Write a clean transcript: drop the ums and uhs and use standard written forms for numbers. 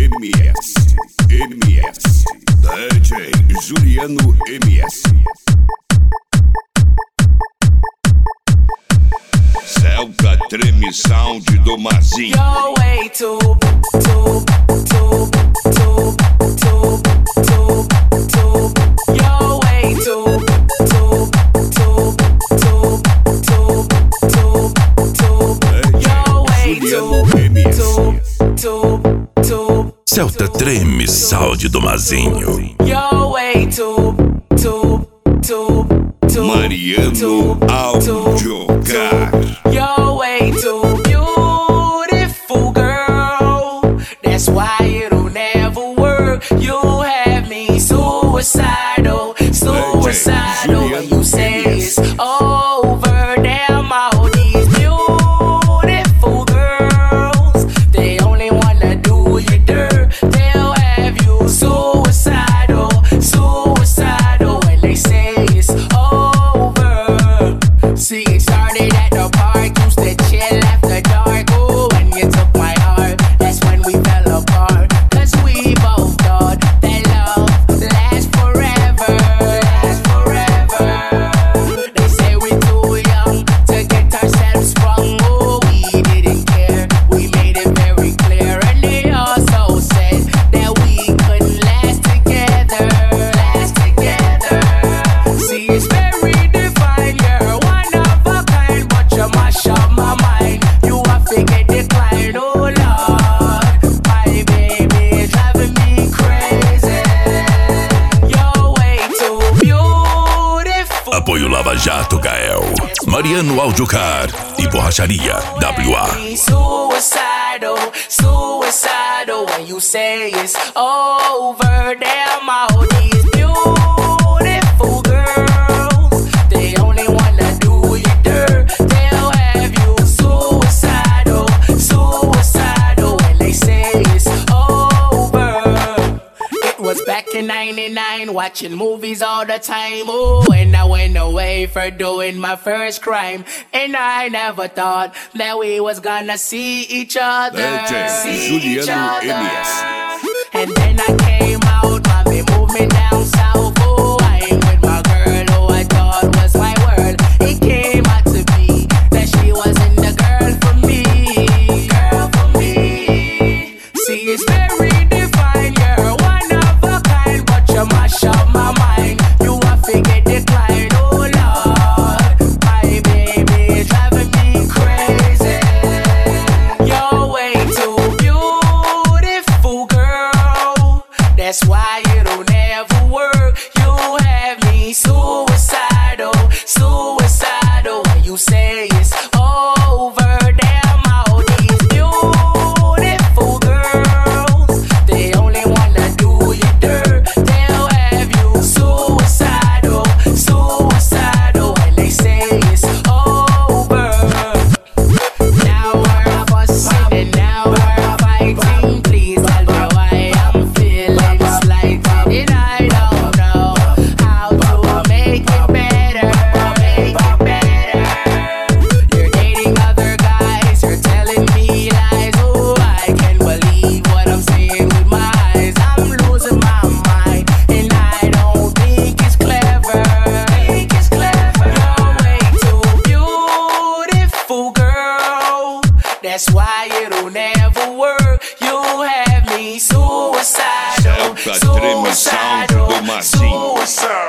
MS, DJ Juliano MS. Celta Treme Sound do Mazinho. You're way too You're way too You're way too Celta Treme Sound do Mazinho. You're way too Mariano Audiocar. You're way too beautiful, girl. That's why it'll never work. You have me suicidal. When you say it's over, damn all these beautiful girls, they only wanna do you dirt. They'll have you suicidal when they say it's over. See, it started at the park, used to chill after dark. Ooh, when you took my heart, that's when we fell apart. Cause we both thought that love lasts forever. They say we're too young to get ourselves sprung. Oh, we didn't care, we made it very clear. And they also said that we couldn't last together. See, it's very divine, you're one of a kind, but you mash up my mind. You a figure decline, oh Lord. My baby is driving me crazy. You're way too beautiful. Apoio Lava Jato Gael, Mariano Audiocar e Borracharia WA. Suicidal when you say it's over. Damn all these beautiful girls, they only wanna do you dirt. They'll have you suicidal when they say it's over. It was back in '99, watching movies all the time. Ooh, and I went away for doing my first crime, and I never thought that we was gonna see each other. DJ Juliano MS. And then I came out, mommy moved me down south. Oh, I ain't with my girl who I thought was my world. It came out to be that she wasn't the girl for me. See, it's very divine, you're one of a kind, but you mash up my mind. You a figure decline, oh Lord. My baby is driving me crazy. You're way too beautiful, girl. That's why it'll never work. You have me suicidal when you say it's over. Damn all these beautiful girls, they only wanna do you dirt. They'll have you suicidal when they say it's over. Now we're fussing and now we're fighting. Please tell me why I'm feeling slighted, and I don't know how to make it better. You're dating other guys, you're telling me lies. Oh, I can't believe what I'm seeing with my eyes. I'm losing my mind, and I don't think it's clever. You're way too beautiful, girl. That's why it'll never work. You have me suicidal. Celta Treme Sound do Mazinho.